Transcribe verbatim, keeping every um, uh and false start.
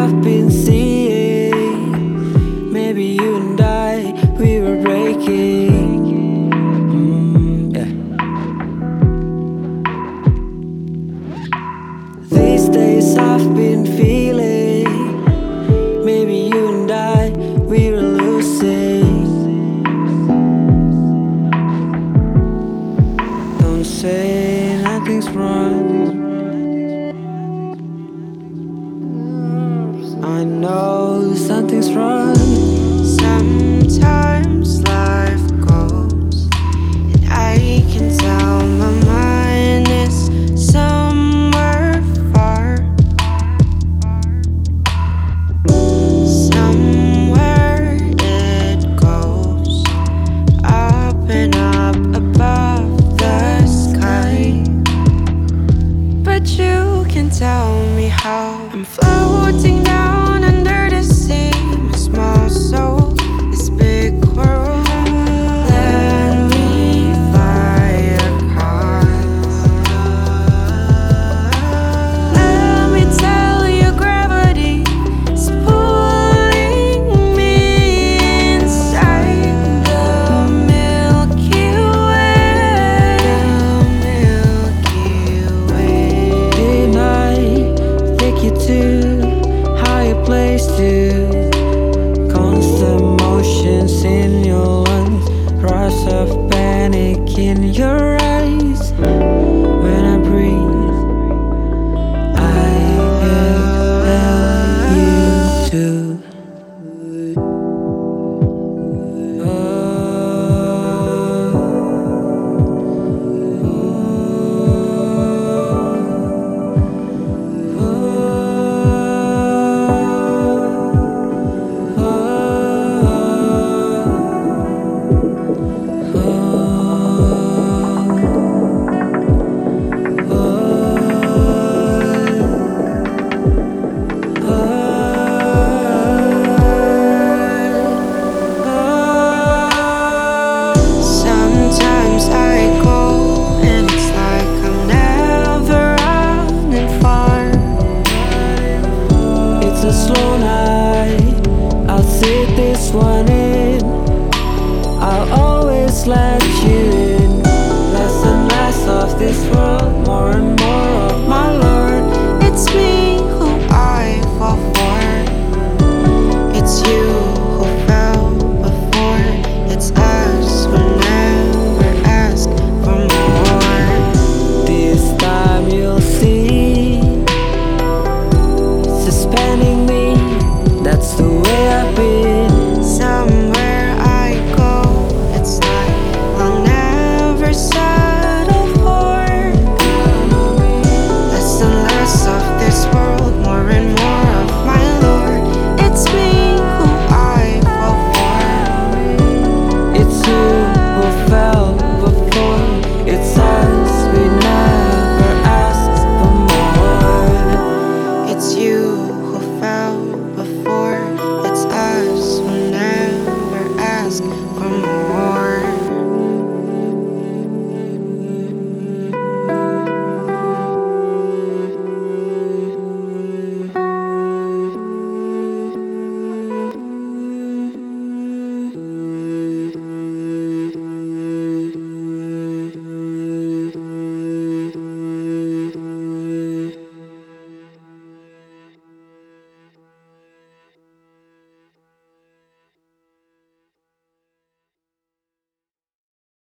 I've been seeing, maybe you and I, we were breaking. Mm, yeah. These days I've been feeling, maybe you and I, we were losing. Don't say nothing's wrong, I know something's wrong. Sometimes life goes, and I can tell my mind is somewhere far, somewhere it goes, up and up above the sky. But you can tell me how I'm floating down under the sea, my small soul, this big world. Let me fly across. Let me tell you, gravity is pulling me inside the Milky Way, the Milky Way. Didn't I take you to higher place to constant motions in your lungs, rush of panic in your eyes? When I breathe, I exhale you too. Sometimes I go and it's like I'm never running far. It's a slow night, I'll sit this one in, I'll always let you in. Less and less of this world, more and more of my Lord. It's me who I fall for. It's you who fell before. It's us who never ask for more. This time you'll see, suspending me, that's the way I've been.